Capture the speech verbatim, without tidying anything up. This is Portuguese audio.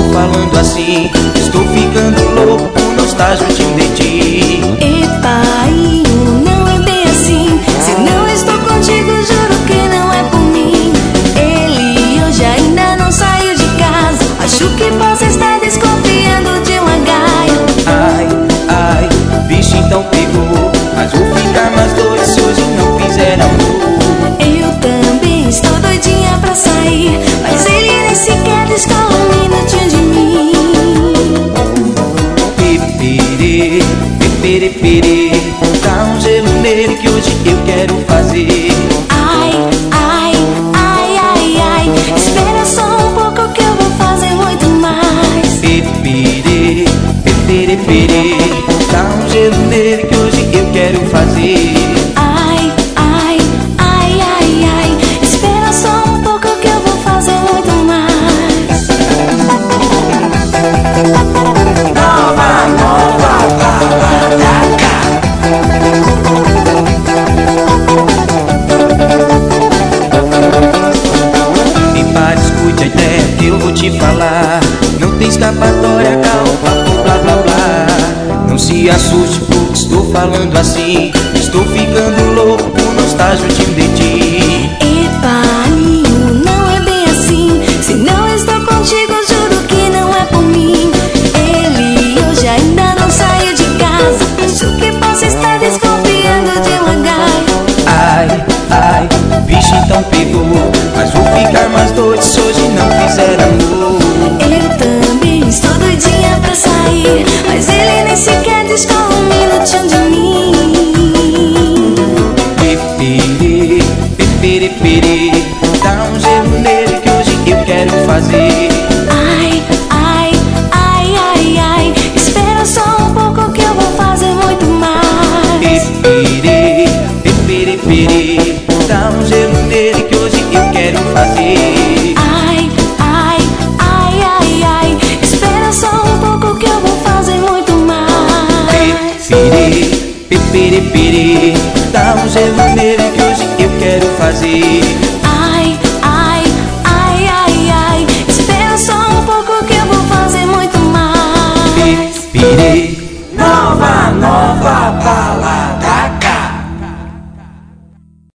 falando assim. Estou ficando louco por nostalgia de ti. Epainho, não é bem assim. Se não estou contigo, juro que não é por mim. Ele hoje ainda não saiu de casa. Acho que possa estar desconfiando de uma gaia. Ai, ai, bicho então pegou. Mas vou ficar mais doido se hoje não fizer amor. Eu também estou doidinha pra sair, mas ele nem sequer descola um minutinho de mim. Pepere, pepere, pere, dá um gelo nele que hoje eu quero fazer. Ai, ai, ai, ai, ai, espera só um pouco que eu vou fazer muito mais. Pepere, pepere, pere, dá um gelo nele que hoje eu quero fazer. Ai, ai, ai, ai, ai, espera só um pouco que eu vou fazer muito mais. Nova, nova, baladaca. E pare, escute a ideia que eu vou te falar. Não tem escapatória, calma, papo, blá, blá, blá. Não se assuste porque estou falando assim. Estou ficando louco por nostalgia de ti. Epainho, não é bem assim. Se não estou contigo, juro que não é por mim. Ele hoje ainda não saiu de casa. Acho que possa estar desconfiando de uma gaia. Ai, ai, bicho então pegou. Mas vou ficar mais doido se hoje não fizer amor. Eu também estou doidinha pra sair, mas ele nem sequer descola um minutinho de mim. Pepere, pepere, pere, dá um gelo nele que hoje eu quero fazer. Ai, ai, ai, ai, ai, espera só um pouco que eu vou fazer muito mais. Pepere, pepere, pere, dá um gelo nele que hoje eu quero fazer. Ai, ai, ai, ai, ai, espera só um pouco que eu vou fazer muito mais. Pepere, pepere, pere, dá um gelo nele que hoje eu quero fazer.